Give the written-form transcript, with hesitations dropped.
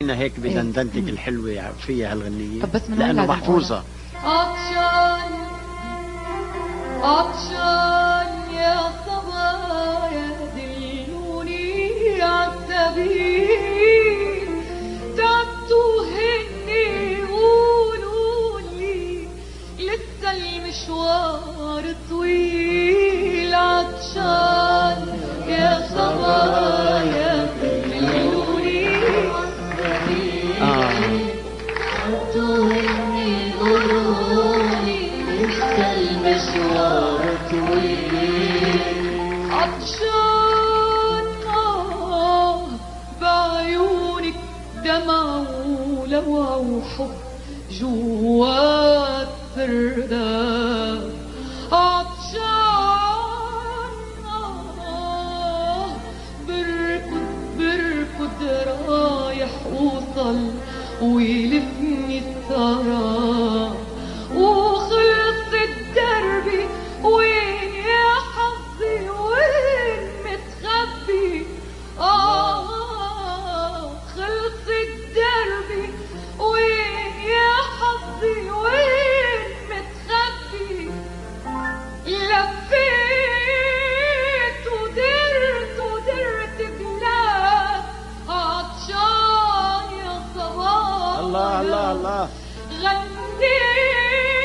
احنا هيك بدندنتك الحلوة فيها هالغنية. طب بس من لأنه محفوظة. عطشان عطشان يا صبايا دلوني عالسبيل، تعبتوا هني قولولي لسه المشوار طويل. عطشان يا صبايا دلوني عالسبيل، تعبتوا هني قولولي لسه المشوار طويل. عطشان بعيونك دمع ولوع وحب جوات سرداب. عطشان بركض رايح اوصل ويلفني السراب. وخلص دربي وين يا حظي وين متخبي. خلص دربي وين يا حظي وين متخبي. لفيت ودرت بلاد. عطشان يا صباح الله الله الله. غنيت